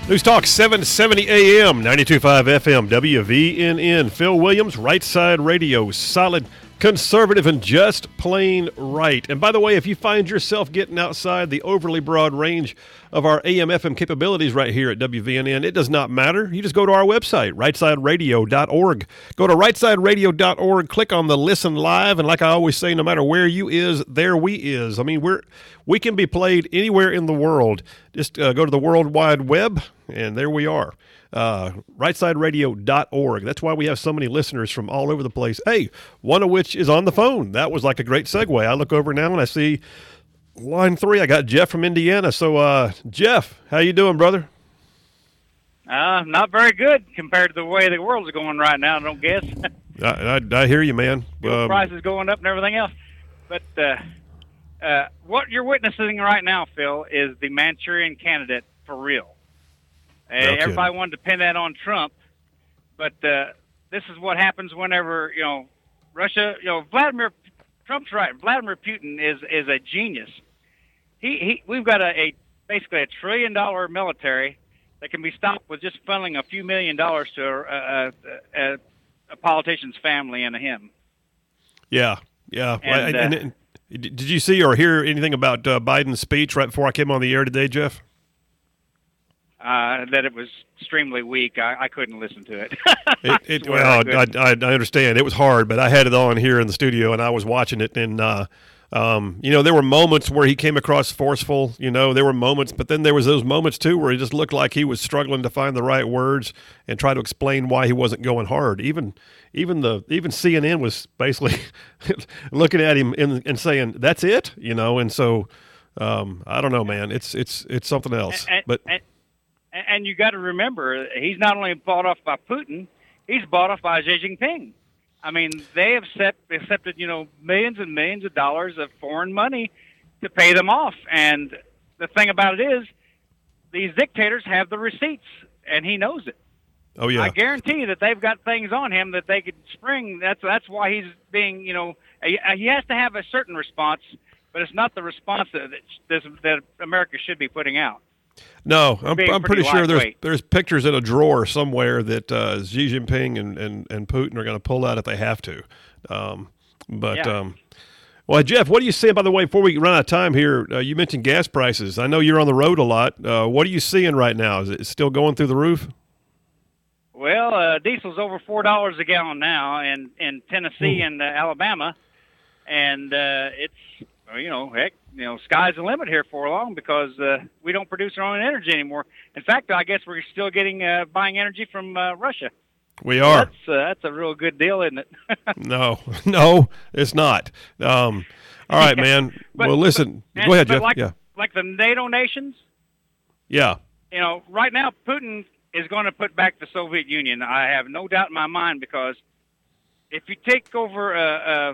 News Talk 770 AM, 92.5 FM, WVNN. Phil Williams, Right Side Radio, solid, conservative, and just plain right. And by the way, if you find yourself getting outside the overly broad range of our AM/FM capabilities right here at WVNN, it does not matter. You just go to our website, rightsideradio.org. Go to rightsideradio.org, click on the Listen Live, and like I always say, no matter where you is, there we is. I mean, we can be played anywhere in the world. Just go to the World Wide Web, and there we are. rightsideradio.org. That's why we have so many listeners from all over the place. Hey, one of which is on the phone. That was like a great segue. I look over now and I see line 3. I got Jeff from Indiana. So, Jeff, how you doing, brother? Not very good compared to the way the world's going right now, I don't guess. I hear you, man. Prices going up and everything else. But what you're witnessing right now, Phil, is the Manchurian candidate for real. Everybody wanted to pin that on Trump, but this is what happens whenever, Russia, Trump's right. Vladimir Putin is a genius. We've got basically $1 trillion military that can be stopped with just funneling a few $1 million to a politician's family and him. Yeah. And did you see or hear anything about Biden's speech right before I came on the air today, Jeff? That it was extremely weak. I couldn't listen to it. I understand. It was hard, but I had it on here in the studio, and I was watching it. And, there were moments where he came across forceful. There were moments, but then there was those moments, too, where he just looked like he was struggling to find the right words and try to explain why he wasn't going hard. Even CNN was basically looking at him and saying, that's it, And so I don't know, man. It's something else. And you got to remember, he's not only bought off by Putin, he's bought off by Xi Jinping. I mean, they have accepted, millions and millions of dollars of foreign money to pay them off. And the thing about it is, these dictators have the receipts, and he knows it. Oh, yeah. I guarantee that they've got things on him that they could spring. That's why he's being, he has to have a certain response, but it's not the response that America should be putting out. No, I'm pretty sure there's pictures in a drawer somewhere that Xi Jinping and Putin are going to pull out if they have to. Well, Jeff, what are you seeing, by the way, before we run out of time here? You mentioned gas prices. I know you're on the road a lot. What are you seeing right now? Is it still going through the roof? Well, diesel's over $4 a gallon now in Tennessee and Alabama, and it's sky's the limit here for long because we don't produce our own energy anymore. In fact, I guess we're still getting buying energy from Russia. We are. That's a real good deal, isn't it? No, it's not. All right, man. Well, listen. Go ahead, Jeff. Like the NATO nations. Yeah. Right now, Putin is going to put back the Soviet Union. I have no doubt in my mind because if you take over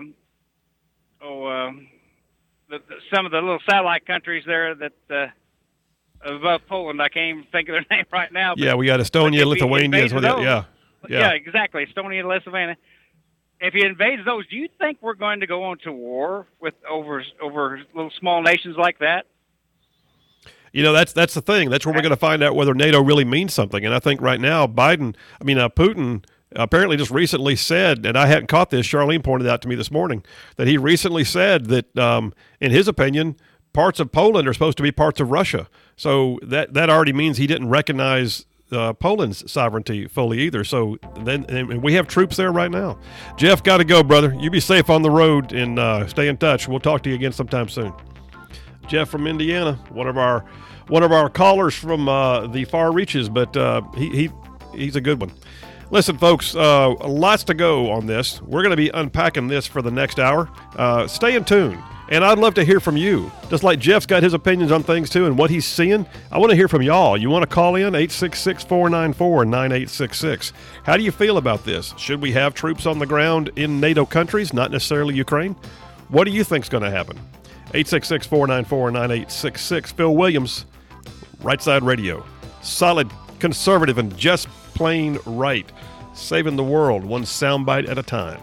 some of the little satellite countries there that above Poland, I can't even think of their name right now. Yeah, we got Estonia, Lithuania. Yeah, exactly. Estonia, Lithuania. If he invades those, do you think we're going to go into war with over little small nations like that? That's the thing. That's where we're going to find out whether NATO really means something. And I think right now, Putin apparently just recently said, and I hadn't caught this, Charlene pointed out to me this morning, that he recently said that, in his opinion, parts of Poland are supposed to be parts of Russia. So that already means he didn't recognize Poland's sovereignty fully either. So then we have troops there right now. Jeff, got to go, brother. You be safe on the road and stay in touch. We'll talk to you again sometime soon. Jeff from Indiana, one of our callers from the far reaches, but he's a good one. Listen, folks, lots to go on this. We're going to be unpacking this for the next hour. Stay in tune. And I'd love to hear from you. Just like Jeff's got his opinions on things, too, and what he's seeing, I want to hear from y'all. You want to call in? 866-494-9866. How do you feel about this? Should we have troops on the ground in NATO countries, not necessarily Ukraine? What do you think's going to happen? 866-494-9866. Phil Williams, Right Side Radio. Solid, conservative, and just plain right. Saving the world one soundbite at a time.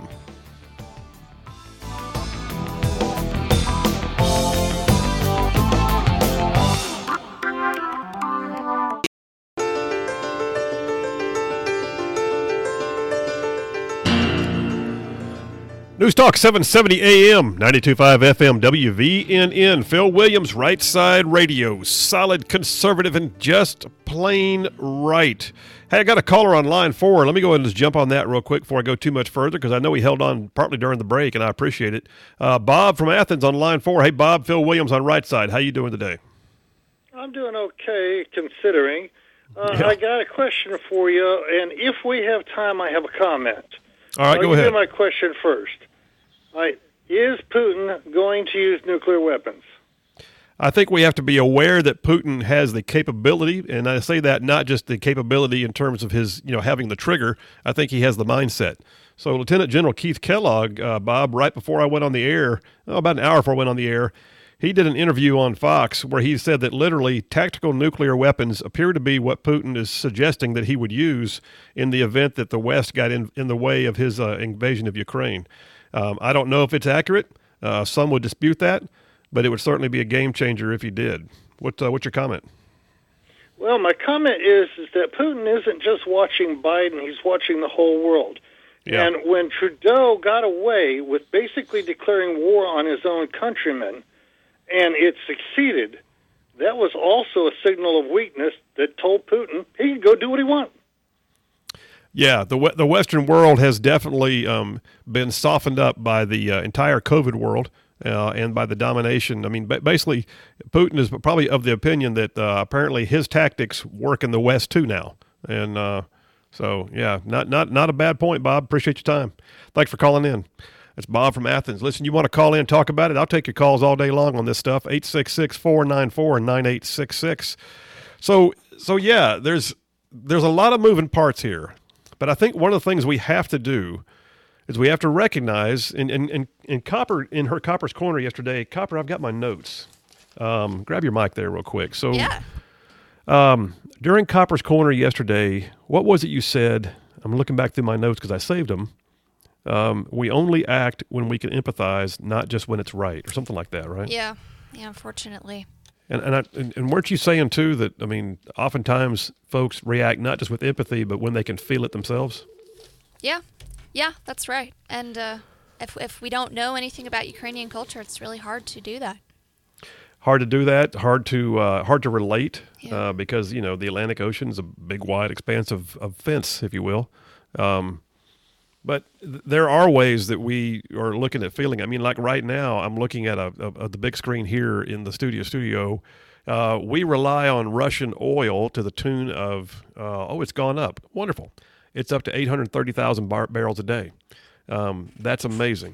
News Talk 770 AM, 92.5 FM, WVNN. Phil Williams, Right Side Radio. Solid, conservative, and just plain right. Hey, I got a caller on line 4. Let me go ahead and just jump on that real quick before I go too much further, because I know he held on partly during the break, and I appreciate it. Bob from Athens on line 4. Hey, Bob, Phil Williams on Right Side. How you doing today? I'm doing okay, considering. I got a question for you, and if we have time, I have a comment. All right, go ahead. I'll give my question first. Is Putin going to use nuclear weapons? I think we have to be aware that Putin has the capability, and I say that not just the capability in terms of his, having the trigger. I think he has the mindset. So Lieutenant General Keith Kellogg, Bob, right before I went on the air, about an hour before I went on the air, he did an interview on Fox where he said that literally tactical nuclear weapons appear to be what Putin is suggesting that he would use in the event that the West got in the way of his invasion of Ukraine. I don't know if it's accurate. Some would dispute that, but it would certainly be a game changer if he did. What's your comment? Well, my comment is that Putin isn't just watching Biden, he's watching the whole world. Yeah. And when Trudeau got away with basically declaring war on his own countrymen, and it succeeded, that was also a signal of weakness that told Putin he could go do what he wants. Yeah, the Western world has definitely been softened up by the entire COVID world and by the domination. I mean, basically, Putin is probably of the opinion that apparently his tactics work in the West too now. And so, yeah, not a bad point, Bob. Appreciate your time. Thanks for calling in. It's Bob from Athens. Listen, you want to call in and talk about it? I'll take your calls all day long on this stuff. 866-494-9866. So yeah, there's a lot of moving parts here. But I think one of the things we have to do is we have to recognize, in Copper, in her Copper's Corner yesterday, Copper, I've got my notes. Grab your mic there real quick. So yeah. During Copper's Corner yesterday, what was it you said? I'm looking back through my notes because I saved them. We only act when we can empathize, not just when it's right, or something like that, right? Yeah, unfortunately. And weren't you saying, too, that, I mean, oftentimes folks react not just with empathy, but when they can feel it themselves? Yeah, that's right. And if we don't know anything about Ukrainian culture, it's really hard to do that. Hard to do that, hard to relate, yeah. Because, the Atlantic Ocean is a big, wide expanse of fence, if you will. But there are ways that we are looking at feeling. I mean, like right now, I'm looking at the big screen here in the studio. We rely on Russian oil to the tune of, it's gone up. Wonderful. It's up to 830,000 barrels a day. That's amazing.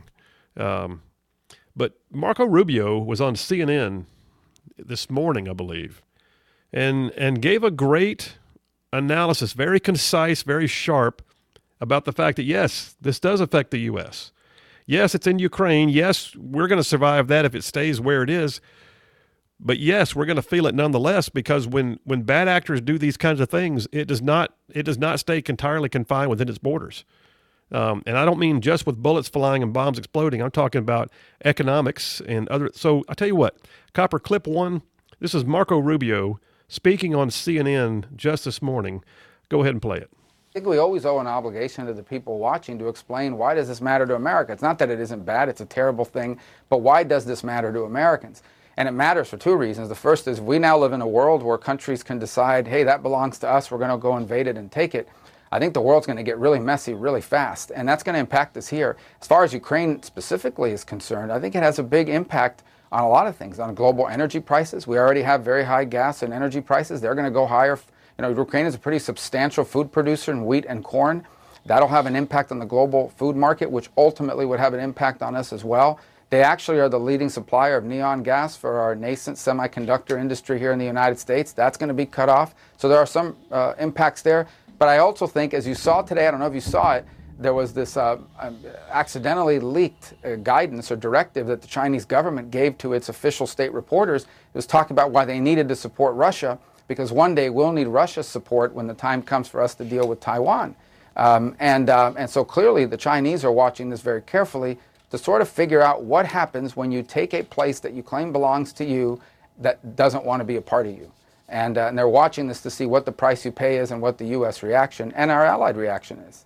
But Marco Rubio was on CNN this morning, I believe, and gave a great analysis, very concise, very sharp, about the fact that, yes, this does affect the U.S. Yes, it's in Ukraine. Yes, we're going to survive that if it stays where it is. But, yes, we're going to feel it nonetheless, because when bad actors do these kinds of things, it does not stay entirely confined within its borders. And I don't mean just with bullets flying and bombs exploding. I'm talking about economics and other. So I tell you what, Copper, clip 1. This is Marco Rubio speaking on CNN just this morning. Go ahead and play it. I think we always owe an obligation to the people watching to explain, why does this matter to America? It's not that it isn't bad, it's a terrible thing, but why does this matter to Americans? And it matters for 2 reasons. The first is we now live in a world where countries can decide, hey, that belongs to us, we're going to go invade it and take it. I think the world's going to get really messy really fast, and that's going to impact us here. As far as Ukraine specifically is concerned, I think it has a big impact on a lot of things, on global energy prices. We already have very high gas and energy prices. They're going to go higher. Ukraine is a pretty substantial food producer in wheat and corn. That'll have an impact on the global food market, which ultimately would have an impact on us as well. They actually are the leading supplier of neon gas for our nascent semiconductor industry here in the United States. That's going to be cut off. So there are some impacts there. But I also think, as you saw today, I don't know if you saw it, there was this accidentally leaked guidance or directive that the Chinese government gave to its official state reporters. It was talking about why they needed to support Russia, because one day we'll need Russia's support when the time comes for us to deal with Taiwan. And so clearly the Chinese are watching this very carefully to sort of figure out what happens when you take a place that you claim belongs to you that doesn't want to be a part of you. And they're watching this to see what the price you pay is and what the U.S. reaction and our allied reaction is.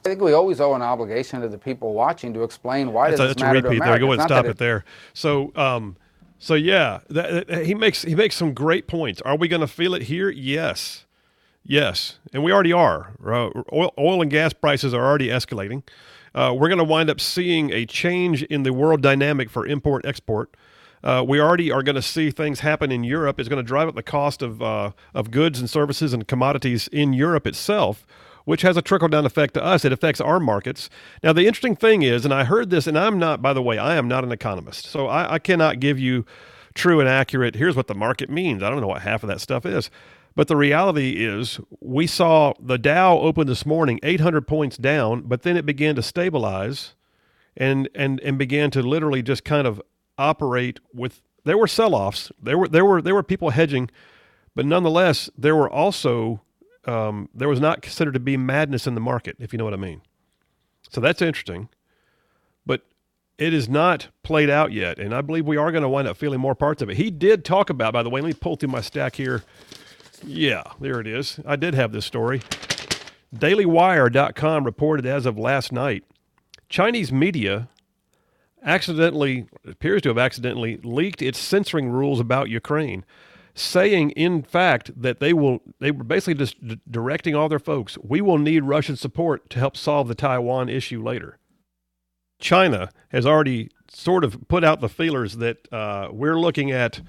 think we always owe an obligation to the people watching to explain why does this matter to America. There. Go ahead and stop it there. So yeah, he makes some great points. Are we going to feel it here? Yes, and we already are. Oil and gas prices are already escalating. We're going to wind up seeing a change in the world dynamic for import-export. We already are going to see things happen in Europe. It's going to drive up the cost of goods and services and commodities in Europe itself, which has a trickle-down effect to us. It affects our markets. Now, the interesting thing is, and I heard this, and I am not an economist, so I cannot give you true and accurate, here's what the market means. I don't know what half of that stuff is. But the reality is we saw the Dow open this morning 800 points down, but then it began to stabilize and began to literally just kind of operate with, there were sell-offs, there were people hedging, but nonetheless, there were also there was not considered to be madness in the market, if you know what I mean. So that's interesting. But it is not played out yet, and I believe we are going to wind up feeling more parts of it. He did talk about, by the way, let me pull through my stack here. Yeah, there it is. I did have this story. DailyWire.com reported as of last night, Chinese media appears to have accidentally leaked its censoring rules about Ukraine, saying, in fact, that they were basically just directing all their folks, we will need Russian support to help solve the Taiwan issue later. China has already sort of put out the feelers that we're looking at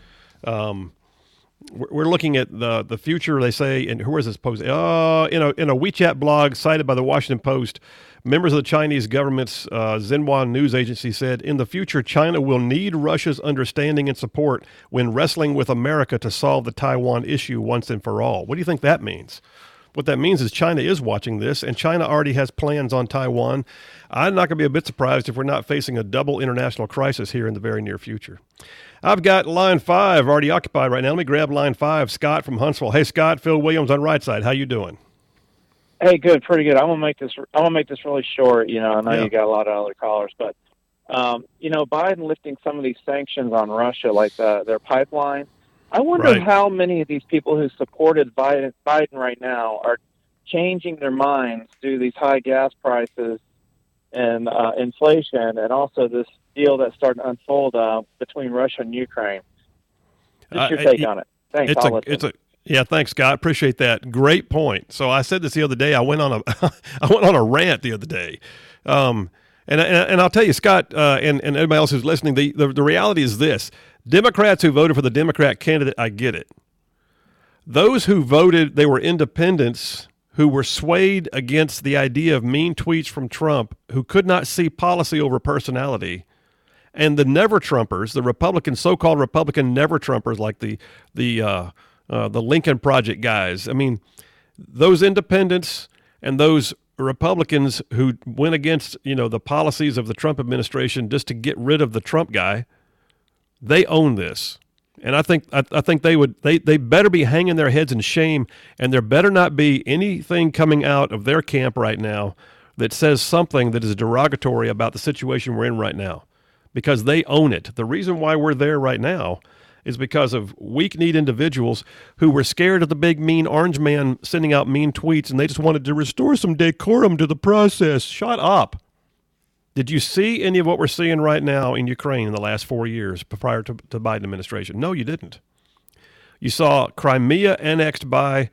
the future, they say, and who is this post? In a WeChat blog cited by the Washington Post, members of the Chinese government's Xinhua news agency said, in the future, China will need Russia's understanding and support when wrestling with America to solve the Taiwan issue once and for all. What do you think that means? What that means is China is watching this, and China already has plans on Taiwan. I'm not going to be a bit surprised if we're not facing a double international crisis here in the very near future. I've got line 5 already occupied right now. Let me grab line 5, Scott from Huntsville. Hey, Scott, Phil Williams on right side. How you doing? Hey, good, pretty good. I'm gonna make this really short. I know you got a lot of other callers, but Biden lifting some of these sanctions on Russia, like their pipeline. I wonder how many of these people who supported Biden right now are changing their minds due to these high gas prices and inflation, and also this deal that's starting to unfold between Russia and Ukraine. Just your take on it. Thanks. Yeah, thanks, Scott. Appreciate that. Great point. So I said this the other day. I went on a rant the other day, and I'll tell you, Scott, and everybody else who's listening, the reality is this: Democrats who voted for the Democrat candidate, I get it. Those who voted, they were independents who were swayed against the idea of mean tweets from Trump, who could not see policy over personality. And the never-Trumpers, the Republican, so-called Republican never-Trumpers, like the Lincoln Project guys. I mean, those independents and those Republicans who went against, the policies of the Trump administration just to get rid of the Trump guy, they own this. And I think they better be hanging their heads in shame, and there better not be anything coming out of their camp right now that says something that is derogatory about the situation we're in right now, because they own it. The reason why we're there right now is because of weak-kneed individuals who were scared of the big, mean orange man sending out mean tweets, and they just wanted to restore some decorum to the process. Shut up. Did you see any of what we're seeing right now in Ukraine in the last 4 years prior to the Biden administration? No, you didn't. You saw Crimea annexed by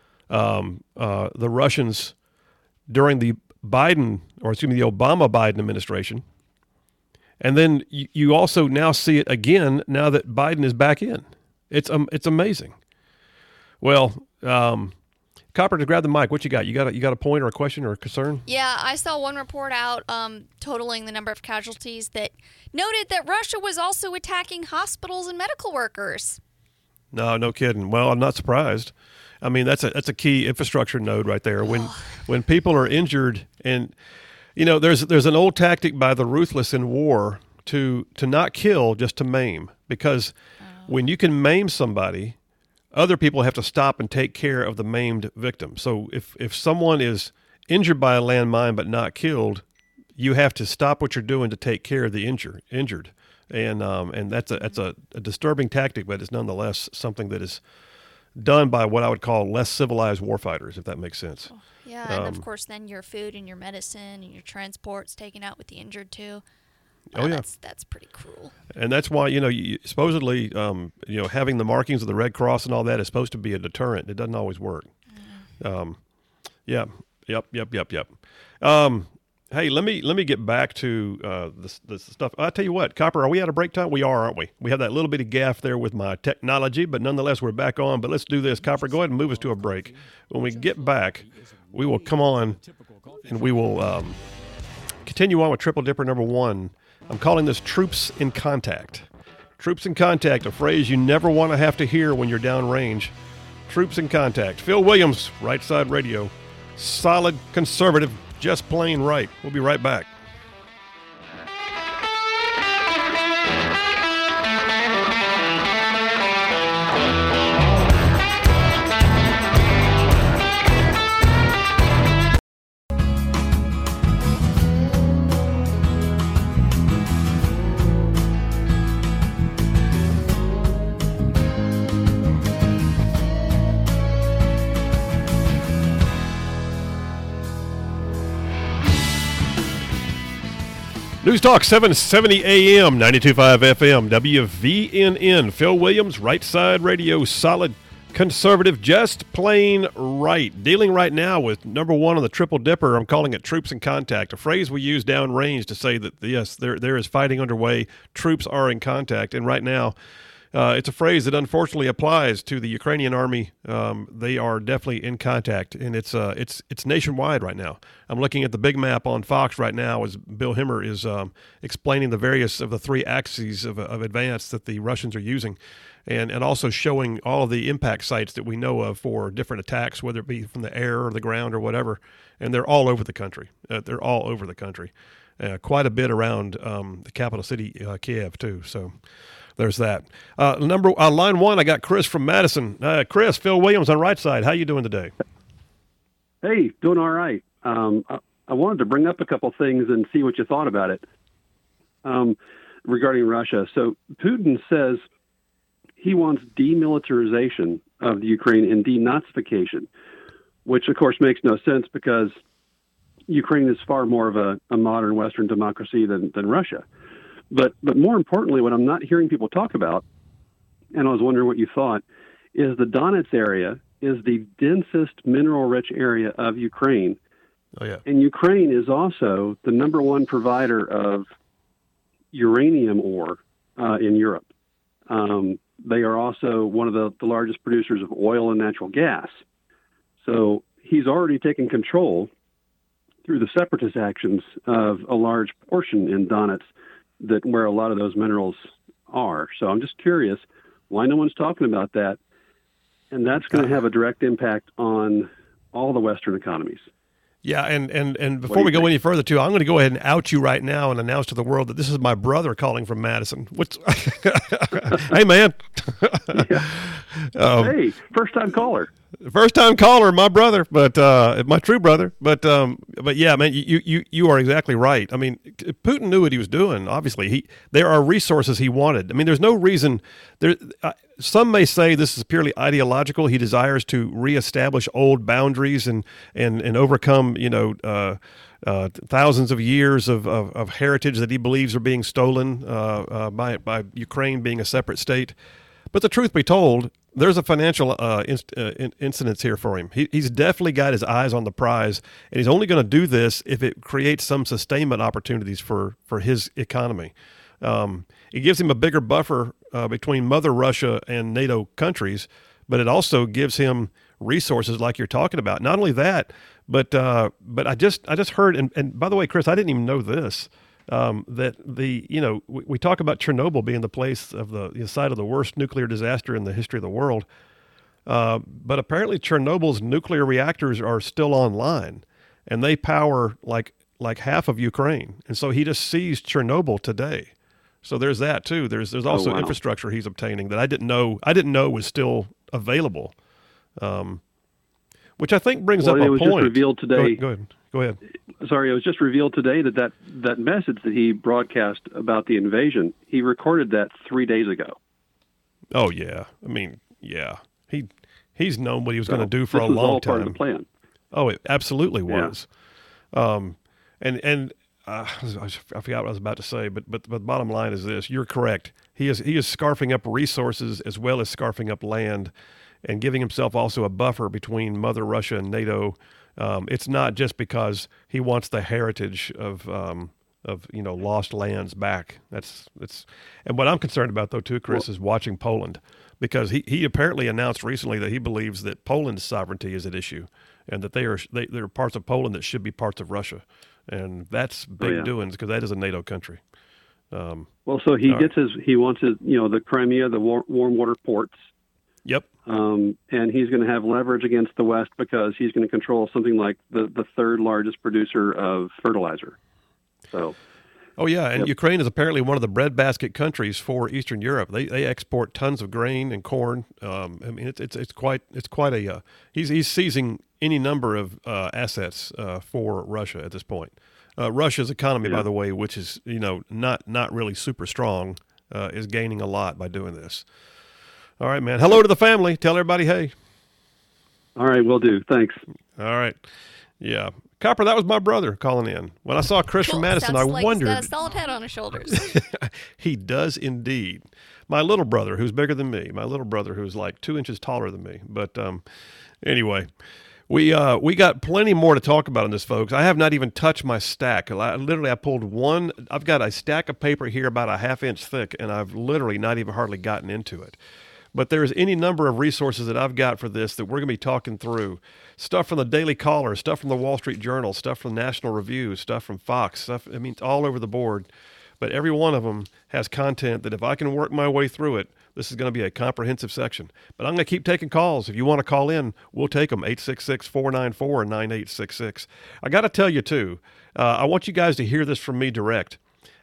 the Russians during the Obama-Biden administration. And then you also now see it again now that Biden is back in. It's amazing. Well, Copper, to grab the mic, what you got? You got a point or a question or a concern? Yeah, I saw one report out totaling the number of casualties that noted that Russia was also attacking hospitals and medical workers. No kidding. Well, I'm not surprised. I mean, that's a key infrastructure node right there. When people are injured, and there's an old tactic by the ruthless in war to not kill, just to maim, because when you can maim somebody, other people have to stop and take care of the maimed victim. So if someone is injured by a landmine but not killed, you have to stop what you're doing to take care of the injured. And that's a disturbing tactic, but it's nonetheless something that is done by what I would call less civilized warfighters, if that makes sense. Yeah, and of course, then your food and your medicine and your transport's taken out with the injured too. Oh yeah, that's pretty cruel. And that's why supposedly having the markings of the Red Cross and all that is supposed to be a deterrent. It doesn't always work. Yep. Hey, let me get back to the stuff. I tell you what, Copper, are we out of break time? We are, aren't we? We have that little bitty gaffe there with my technology, but nonetheless, we're back on. But let's do this, Copper. Go ahead and move us to a break. When we get back, we will come on and we will continue on with Triple Dipper number 1. I'm calling this Troops in Contact. Troops in Contact, a phrase you never want to have to hear when you're downrange. Troops in Contact. Phil Williams, Right Side Radio. Solid conservative, just plain right. We'll be right back. News Talk 770 AM, 92.5 FM, WVNN. Phil Williams, Right Side Radio, solid conservative, just plain right. Dealing right now with number 1 on the Triple Dipper. I'm calling it Troops in Contact, a phrase we use downrange to say that, yes, there is fighting underway. Troops are in contact. And right now, it's a phrase that unfortunately applies to the Ukrainian army. They are definitely in contact, and it's nationwide right now. I'm looking at the big map on Fox right now as Bill Hemmer is explaining the various of the 3 axes of advance that the Russians are using, and also showing all of the impact sites that we know of for different attacks, whether it be from the air or the ground or whatever. And they're all over the country. Quite a bit around the capital city, Kiev, too. So there's that. Line 1, I got Chris from Madison. Chris, Phil Williams on Right Side. How you doing today? Hey, doing all right. I wanted to bring up a couple things and see what you thought about it regarding Russia. So Putin says he wants demilitarization of the Ukraine and denazification, which of course makes no sense because Ukraine is far more of a modern Western democracy than Russia. But more importantly, what I'm not hearing people talk about, and I was wondering what you thought, is the Donetsk area is the densest mineral-rich area of Ukraine. Oh, yeah. And Ukraine is also the number 1 provider of uranium ore in Europe. They are also one of the largest producers of oil and natural gas. So he's already taken control through the separatist actions of a large portion in Donetsk where a lot of those minerals are. So I'm just curious why no one's talking about that. And that's going to have a direct impact on all the Western economies. Yeah, and before we go any further, too, I'm going to go ahead and out you right now and announce to the world that this is my brother calling from Madison. Hey, man. Hey, first-time caller. First-time caller, my brother, but my true brother. But yeah, man, you are exactly right. I mean, Putin knew what he was doing. Obviously, there are resources he wanted. I mean, there's no reason. Some may say this is purely ideological. He desires to reestablish old boundaries and overcome, thousands of years of heritage that he believes are being stolen by Ukraine being a separate state. But the truth be told, there's a financial incidence here for him. He's definitely got his eyes on the prize, and he's only going to do this if it creates some sustainment opportunities for his economy. It gives him a bigger buffer between Mother Russia and NATO countries, but it also gives him resources like you're talking about. Not only that, but I just heard, and by the way, Chris, I didn't even know this. That we talk about Chernobyl being the place of the site of the worst nuclear disaster in the history of the world, but apparently Chernobyl's nuclear reactors are still online, and they power like half of Ukraine, and so he just seized Chernobyl today. So there's that too. There's also infrastructure he's obtaining that I didn't know was still available, which I think brings up a point. It was just revealed today. Go ahead. Sorry, it was just revealed today that message that he broadcast about the invasion, he recorded that 3 days ago. Oh, yeah. I mean, yeah. He's known what he was going to do for this a was long all time. part of the plan. Oh, it absolutely was. Yeah. I forgot what I was about to say, but the bottom line is this: you're correct. He is scarfing up resources as well as scarfing up land, and giving himself also a buffer between Mother Russia and NATO. It's not just because he wants the heritage of lost lands back. And what I'm concerned about though too, Chris, is watching Poland, because he apparently announced recently that he believes that Poland's sovereignty is at issue, and that there are parts of Poland that should be parts of Russia, and that's big doings, because that is a NATO country. So he wants the Crimea, the warm water ports. Yep. And he's going to have leverage against the West because he's going to control something like the third largest producer of fertilizer. So. Oh yeah, and Ukraine is apparently one of the breadbasket countries for Eastern Europe. They export tons of grain and corn. I mean, it's quite a. He's seizing any number of assets for Russia at this point. Russia's economy, by the way, which is not really super strong, is gaining a lot by doing this. All right, man. Hello to the family. Tell everybody hey. All right, will do. Thanks. All right. Yeah. Copper, that was my brother calling in. When I saw Chris from Madison, I wondered. He's got a solid head on his shoulders. He does indeed. My little brother, who's bigger than me. My little brother, who's like 2 inches taller than me. But anyway, we got plenty more to talk about on this, folks. I have not even touched my stack. I pulled one. I've got a stack of paper here about a half-inch thick, and I've literally not even hardly gotten into it. But there's any number of resources that I've got for this that we're going to be talking through. Stuff from the Daily Caller, stuff from the Wall Street Journal, stuff from National Review, stuff from Fox, it's all over the board. But every one of them has content that if I can work my way through it, this is going to be a comprehensive section. But I'm going to keep taking calls. If you want to call in, we'll take them, 866-494-9866. I got to tell you, too, I want you guys to hear this from me direct.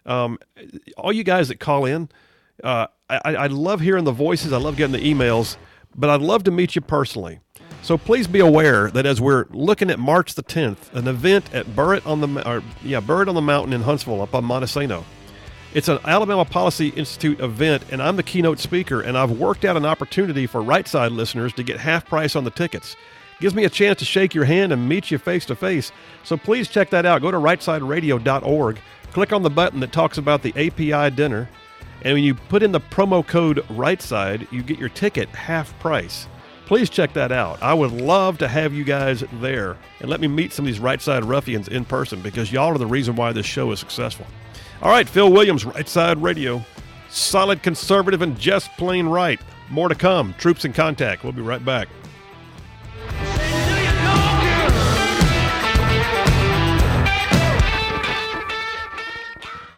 All you guys that call in, I love hearing the voices. I love getting the emails, but I'd love to meet you personally. So please be aware that as we're looking at March the 10th, an event at Burritt on the Mountain in Huntsville up on Montesano. It's an Alabama Policy Institute event, and I'm the keynote speaker, and I've worked out an opportunity for Right Side listeners to get half price on the tickets. Gives me a chance to shake your hand and meet you face to face. So please check that out. Go to rightsideradio.org, click on the button that talks about the API dinner, and when you put in the promo code RightSide, you get your ticket half price. Please check that out. I would love to have you guys there, and let me meet some of these Right Side ruffians in person, because y'all are the reason why this show is successful. All right, Phil Williams, Right Side Radio. Solid conservative and just plain right. More to come. Troops in contact. We'll be right back.